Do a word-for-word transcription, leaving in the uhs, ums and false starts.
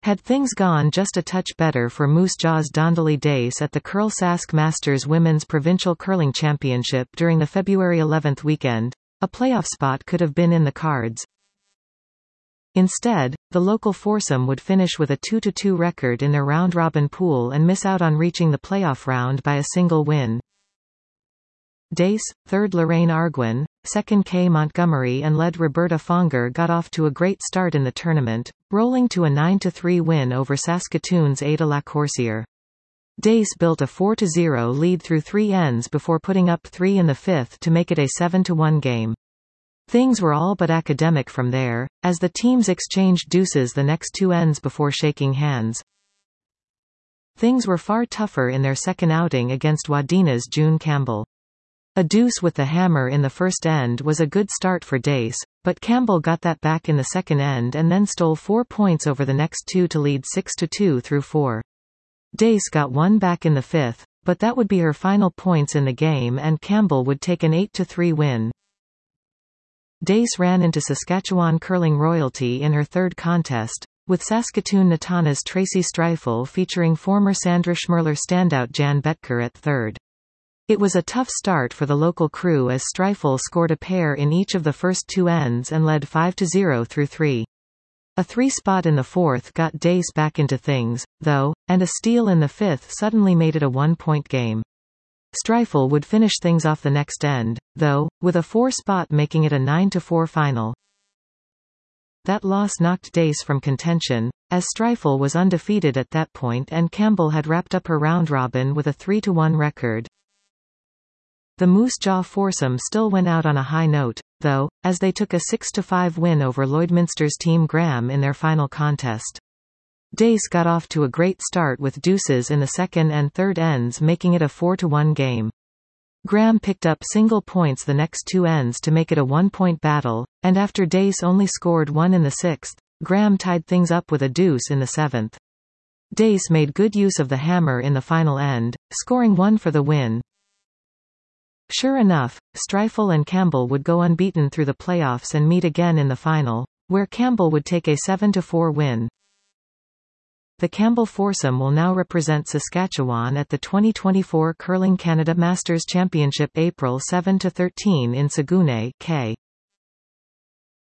Had things gone just a touch better for Moose Jaw's Dondally Dace at the Curl Sask Masters Women's Provincial Curling Championship during the February eleventh weekend, a playoff spot could have been in the cards. Instead, the local foursome would finish with a two to two record in their round-robin pool and miss out on reaching the playoff round by a single win. Dace, third Lorraine Arguin, second Kay Montgomery and led Roberta Fonger got off to a great start in the tournament, rolling to a nine to three win over Saskatoon's Ada Lacourcière. Dace built a four to zero lead through three ends before putting up three in the fifth to make it a seven to one game. Things were all but academic from there, as the teams exchanged deuces the next two ends before shaking hands. Things were far tougher in their second outing against Wadena's June Campbell. A deuce with the hammer in the first end was a good start for Dace, but Campbell got that back in the second end and then stole four points over the next two to lead six to two through four. Dace got one back in the fifth, but that would be her final points in the game and Campbell would take an eight to three win. Dace ran into Saskatchewan curling royalty in her third contest, with Saskatoon Natana's Tracy Streifel featuring former Sandra Schmirler standout Jan Betker at third. It was a tough start for the local crew as Streifel scored a pair in each of the first two ends and led five to zero through three. A three spot in the fourth got Dace back into things, though, and a steal in the fifth suddenly made it a one-point game. Streifel would finish things off the next end, though, with a four spot making it a nine to four final. That loss knocked Dace from contention, as Streifel was undefeated at that point and Campbell had wrapped up her round-robin with a three to one record. The Moose Jaw foursome still went out on a high note, though, as they took a six to five win over Lloydminster's Team Graham in their final contest. Dace got off to a great start with deuces in the second and third ends making it a four to one game. Graham picked up single points the next two ends to make it a one-point battle, and after Dace only scored one in the sixth, Graham tied things up with a deuce in the seventh. Dace made good use of the hammer in the final end, scoring one for the win. Sure enough, Streifel and Campbell would go unbeaten through the playoffs and meet again in the final, where Campbell would take a seven to four win. The Campbell foursome will now represent Saskatchewan at the twenty twenty-four Curling Canada Masters Championship April seventh to thirteenth in Saguenay, K.